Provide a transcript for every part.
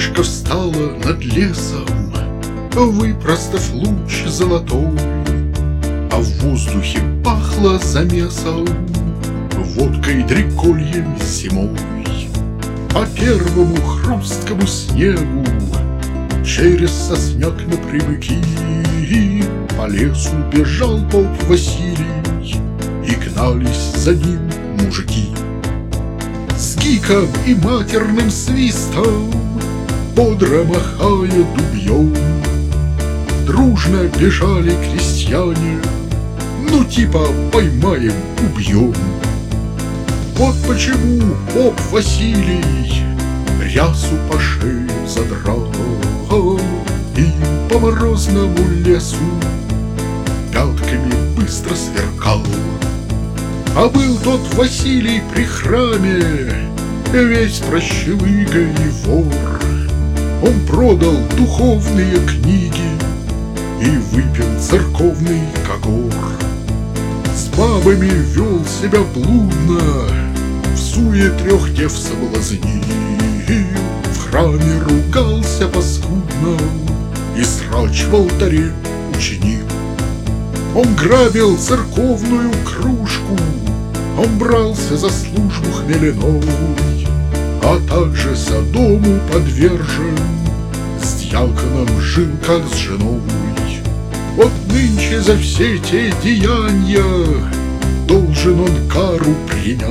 Солнышко встало над лесом, выпростав луч золотой, а в воздухе пахло замесом, водкой, дрекольем зимой. По первому хрусткому снегу через сосняк напрямики по лесу бежал поп Василий, и гнались за ним мужики. С гиком и матерным свистом, бодро махая дубьем, дружно бежали крестьяне, ну типа поймаем, убьем. Вот почему поп Василий рясу по шею задрал и по морозному лесу пятками быстро сверкал. А был тот Василий при храме, весь прощелыга и вор. Он продал духовные книги и выпил церковный когор. С бабами вел себя блудно, в суе 3 дев соблазнил, в храме ругался паскудно и срач в алтаре учинил. Он грабил церковную кружку, он брался за службу хмеляной, а также Содому подвержен, с дьяконом жил как с женой. Вот нынче за все те деяния должен он кару принять.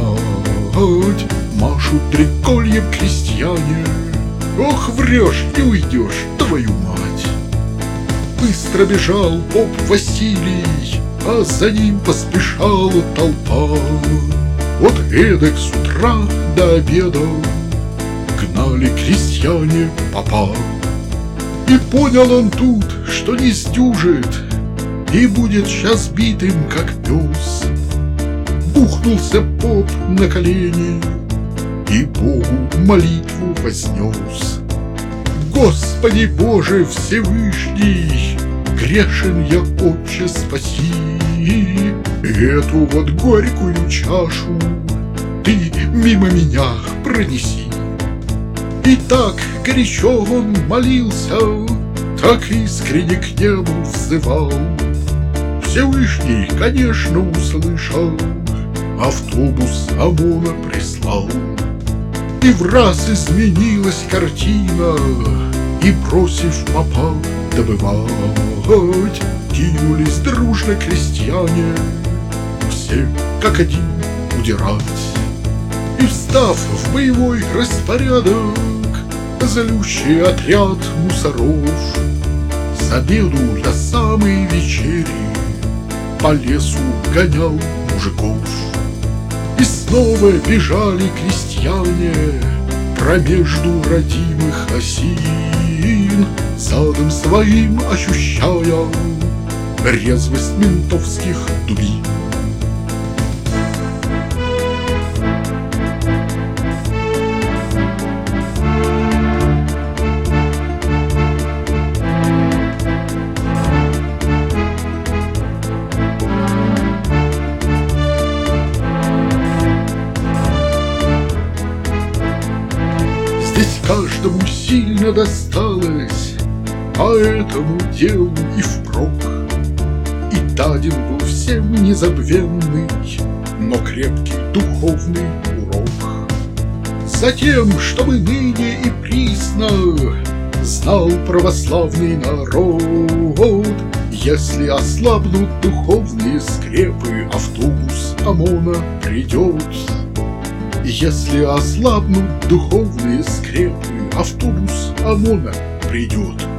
Машут дрекольем крестьяне: ох, врешь, не уйдешь, твою мать! Быстро бежал поп Василий, а за ним поспешала толпа. Вот эдак с утра до обеда гнали крестьяне попа. И понял он тут, что не сдюжит, и будет сейчас битым, как пес. Бухнулся поп на колени и Богу молитву вознес: Господи Боже Всевышний, грешен я, Отче, спаси, эту вот горькую чашу ты мимо меня пронеси. И так горячо он молился, так искренне к небу взывал. Всевышний, конечно, услышал, автобус ОМОНа прислал. И враз изменилась картина, и, бросив попа добывать, кинулись дружно крестьяне, все как один удирать. И, встав в боевой распорядок, злющий отряд мусоров с обеду до самой вечери по лесу гонял мужиков. И снова бежали крестьяне промежду родимых осин, задом своим ощущая резвость ментовских дубин. Здесь каждому сильно досталось, а этому делу и впрок. И даден был всем незабвенный, но крепкий духовный урок. Затем, чтобы ныне и присно знал православный народ, если ослабнут духовные скрепы, автобус ОМОНа придет. Если ослабнут духовные скрепы, автобус ОМОНа придет.